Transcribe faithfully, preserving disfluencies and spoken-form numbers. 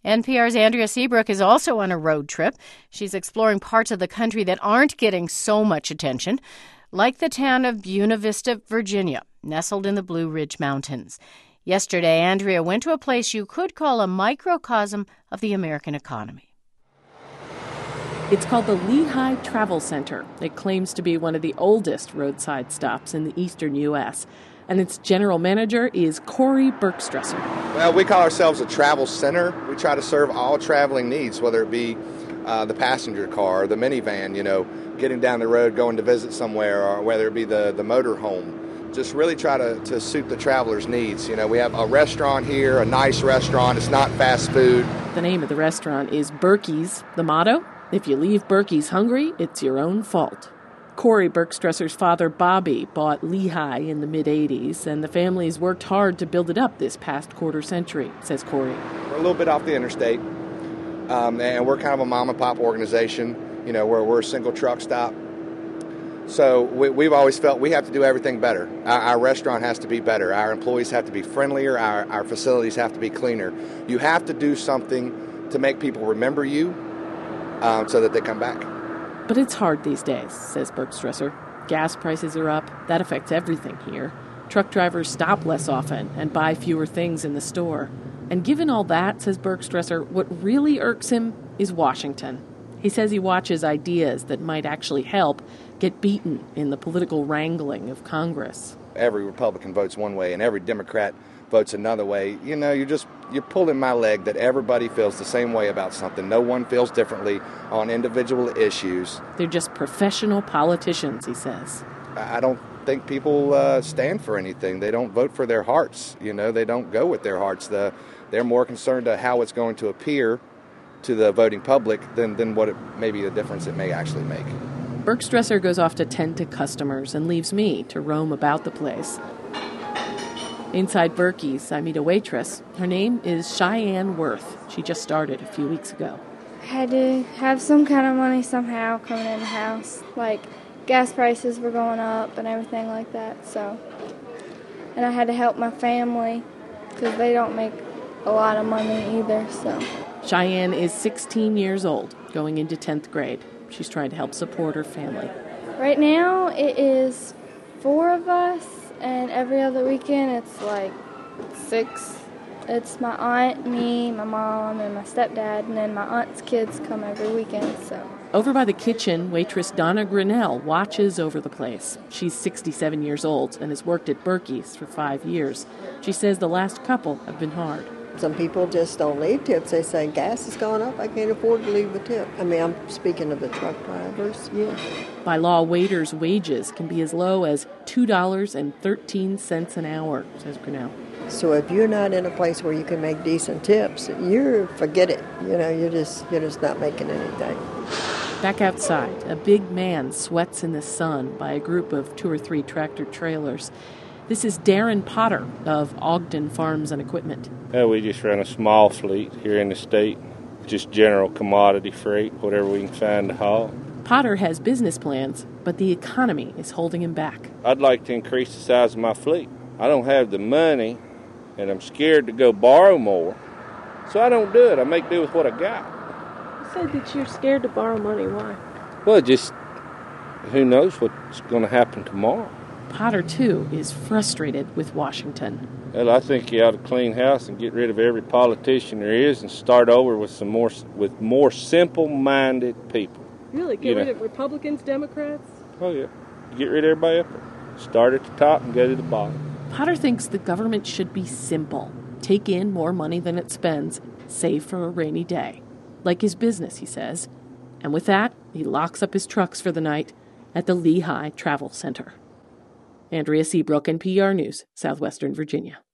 N P R's Andrea Seabrook is also on a road trip. She's exploring parts of the country that aren't getting so much attention, like the town of Buena Vista, Virginia, nestled in the Blue Ridge Mountains. Yesterday, Andrea went to a place you could call a microcosm of the American economy. It's called the Lehigh Travel Center. It claims to be one of the oldest roadside stops in the eastern U S, and its general manager is Corey Bergstresser. Well, we call ourselves a travel center. We try to serve all traveling needs, whether it be uh, the passenger car, the minivan, you know, getting down the road, going to visit somewhere, or whether it be the, the motor home. Just really try to, to suit the traveler's needs. You know, we have a restaurant here, a nice restaurant. It's not fast food. The name of the restaurant is Berkey's. The motto? If you leave Berkey's hungry, it's your own fault. Corey Bergstresser's father, Bobby, bought Lehigh in the mid-eighties, and the family's worked hard to build it up this past quarter century, says Corey. We're a little bit off the interstate, um, and we're kind of a mom-and-pop organization. You know, we're, we're a single truck stop. So we, we've always felt we have to do everything better. Our, our restaurant has to be better. Our employees have to be friendlier. Our, our facilities have to be cleaner. You have to do something to make people remember you um, so that they come back. But it's hard these days, says Bergstresser. Gas prices are up. That affects everything here. Truck drivers stop less often and buy fewer things in the store. And given all that, says Bergstresser, what really irks him is Washington. He says he watches ideas that might actually help get beaten in the political wrangling of Congress. Every Republican votes one way and every Democrat votes another way. You know, you're just, you're pulling my leg that everybody feels the same way about something. No one feels differently on individual issues. They're just professional politicians, he says. I don't think people uh, stand for anything. They don't vote for their hearts. You know, they don't go with their hearts. The, they're more concerned to how it's going to appear to the voting public than, than what it maybe the difference it may actually make. Bergstresser goes off to tend to customers and leaves me to roam about the place. Inside Berkey's, I meet a waitress. Her name is Cheyenne Worth. She just started a few weeks ago. I had to have some kind of money somehow coming in the house. Like, gas prices were going up and everything like that, so. And I had to help my family because they don't make a lot of money either, so. Cheyenne is sixteen years old, going into tenth grade. She's trying to help support her family. Right now, it is four of us, and every other weekend, it's like six. It's my aunt, me, my mom, and my stepdad, and then my aunt's kids come every weekend, so. Over by the kitchen, waitress Donna Grinnell watches over the place. She's sixty-seven years old and has worked at Berkey's for five years. She says the last couple have been hard. Some people just don't leave tips. They say, gas is going up, I can't afford to leave a tip. I mean, I'm speaking of the truck drivers, yeah. By law, waiters' wages can be as low as two dollars and thirteen cents an hour, says Grinnell. So if you're not in a place where you can make decent tips, you're, forget it. You know, you're just, you're just not making anything. Back outside, a big man sweats in the sun by a group of two or three tractor trailers. This is Darren Potter of Ogden Farms and Equipment. Uh, we just run a small fleet here in the state, just general commodity freight, whatever we can find to haul. Potter has business plans, but the economy is holding him back. I'd like to increase the size of my fleet. I don't have the money, and I'm scared to go borrow more, so I don't do it. I make do with what I got. You said that you're scared to borrow money. Why? Well, just who knows what's going to happen tomorrow. Potter, too, is frustrated with Washington. Well, I think you ought to clean house and get rid of every politician there is and start over with some more with more simple-minded people. Really? Get you rid know. of Republicans, Democrats? Oh, yeah. Get rid of everybody up there. Start at the top and go to the bottom. Potter thinks the government should be simple. Take in more money than it spends, save for a rainy day. Like his business, he says. And with that, he locks up his trucks for the night at the Lehigh Travel Center. Andrea Seabrook, N P R News, Southwestern Virginia.